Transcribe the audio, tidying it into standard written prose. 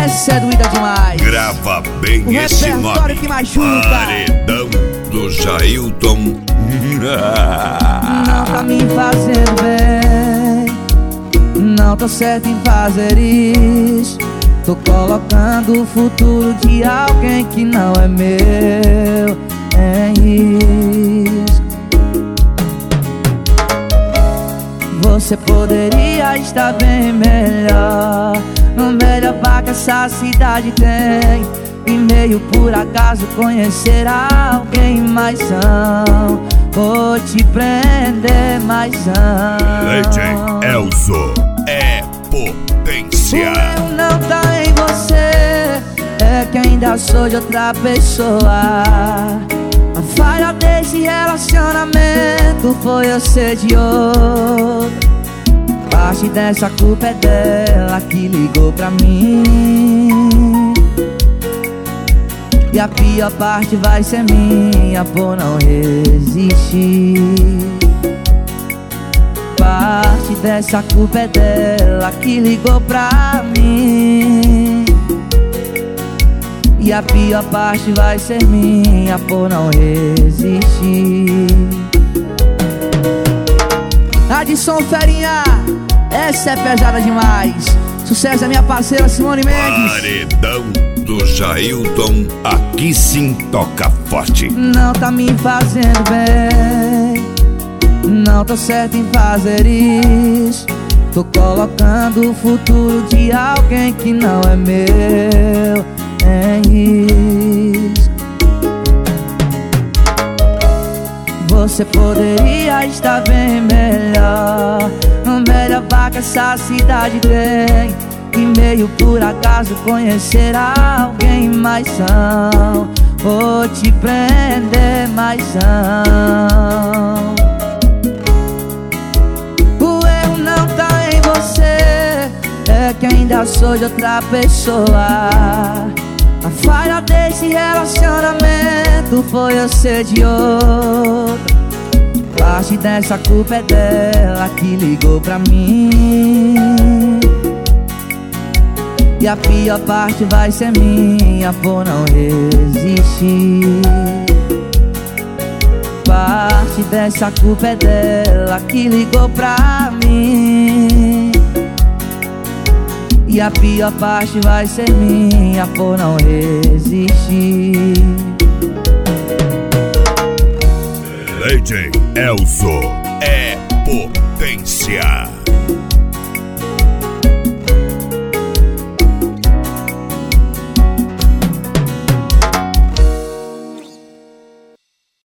Essa é doída demais. Grava bem o esse repertório nome. que machuca. Paredão do Jailton. Não tá me fazendo bem, não tô certo em fazer isso. Tô colocando o futuro de alguém que não é meu em risco. Você poderia estar bem melhor, no melhor bar que essa cidade tem. E meio por acaso conhecer alguém mais são. Vou te prender mais Legend Elzo é potência. O erro não tá em você, é que ainda sou de outra pessoa. A falha desse relacionamento foi eu ser de outro. Parte dessa culpa é dela que ligou pra mim. E a pior parte vai ser minha por não resistir. Parte dessa culpa é dela que ligou pra mim. E a pior parte vai ser minha por não resistir. Adson Ferinha, essa é pesada demais. Sucesso da minha parceira Simone Mendes. Paredão do Jailton, aqui sim toca forte. Não tá me fazendo bem, não tô certo em fazer isso. Tô colocando o futuro de alguém que não é meu em risco. Você poderia estar bem melhor, no melhor bar que essa cidade tem. E meio por acaso conhecer alguém mais são. Vou te prender mais são. O erro não tá em você, é que ainda sou de outra pessoa. A falha desse relacionamento foi eu ser de outro. Parte dessa culpa é dela que ligou pra mim. E a pior parte vai ser minha por não resistir. Parte dessa culpa é dela que ligou pra mim. E a pior parte vai ser minha por não resistir. Legend Elzo é potência.